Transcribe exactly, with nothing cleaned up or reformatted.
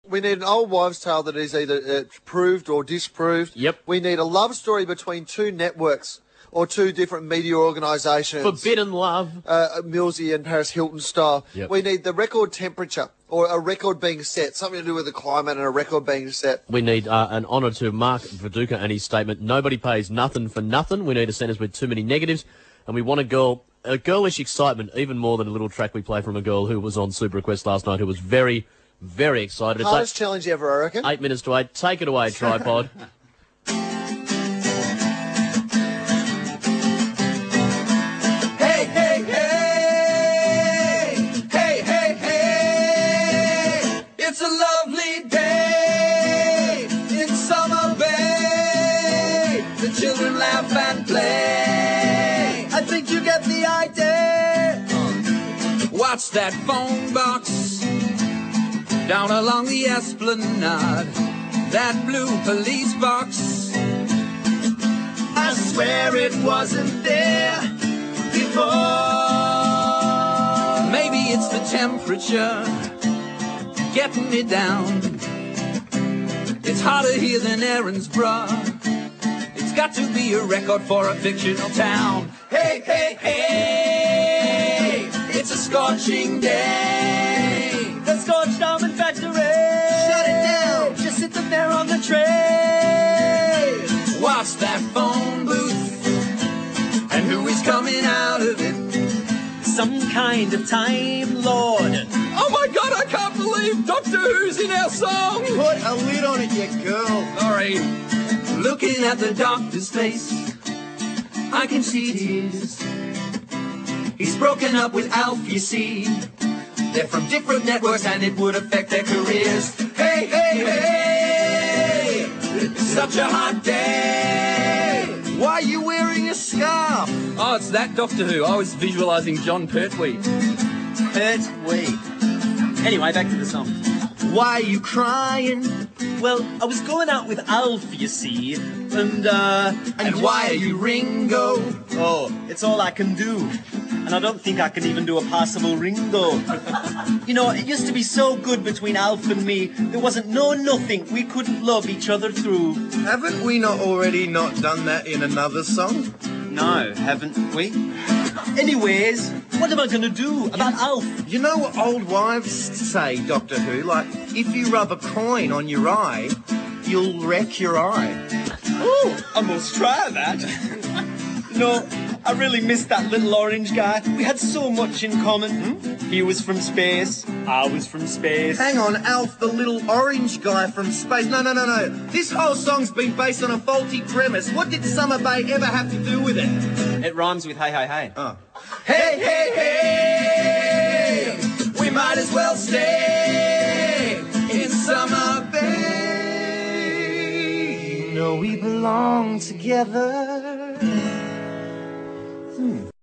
We need an old wives' tale that is either uh, proved or disproved. Yep. We need a love story between two networks or two different media organisations. Forbidden love. Uh, Millsy and Paris Hilton style. Yep. We need the record temperature or a record being set, something to do with the climate and a record being set. We need uh, an honour to Mark Viduka and his statement, nobody pays nothing for nothing. We need a sentence with too many negatives. And we want a girl, a girlish excitement, even more than a little track we play from a girl who was on Super Request last night, who was very, very excited. Hardest eight, challenge ever, I reckon. Eight minutes to eight. Take it away, Tripod. Hey, hey, hey! Hey, hey, hey! It's a lovely day in Summer Bay. The children laugh and play. I think you get the idea. Watch that phone box down along the Esplanade, that blue police box. I swear it wasn't there before. Maybe it's the temperature getting me down. It's hotter here than Aaron's bra. It's got to be a record for a fictional town. Hey, hey, hey! It's a scorching day. The Scorched Almond Factory. Shut it down. Just sit them there on the tray. Watch that phone booth. And who is coming out of it? Some kind of Time Lord. Oh my God, I can't believe Doctor Who's in our song. Put a lid on it, you girl. Sorry. Looking at the doctor's face, I can see tears. He's broken up with Alf, you see. They're from different networks and it would affect their careers. Hey, hey, hey! It's such a hot day! Why are you wearing a scarf? Oh, it's that Doctor Who. I was visualising John Pertwee. Pertwee. Anyway, back to the song. Why are you crying? Well, I was going out with Alf, you see, and, uh... And, and why are you Ringo? Oh, it's all I can do. And I don't think I can even do a passable Ringo. You know, it used to be so good between Alf and me. There wasn't no nothing we couldn't love each other through. Haven't we not already not done that in another song? No, haven't we? Anyways, what am I going to do about you, Alf? You know what old wives say, Doctor Who? Like, if you rub a coin on your eye, you'll wreck your eye. Oh, I must try that. No, I really missed that little orange guy. We had so much in common. Hmm? He was from space. I was from space. Hang on, Alf, the little orange guy from space. No, no, no, no. This whole song's been based on a faulty premise. What did Summer Bay ever have to do with it? It rhymes with hey, hey, hey. Oh. Hey, hey, hey! We might as well stay in Summer Bay. You know we belong together. Hmm.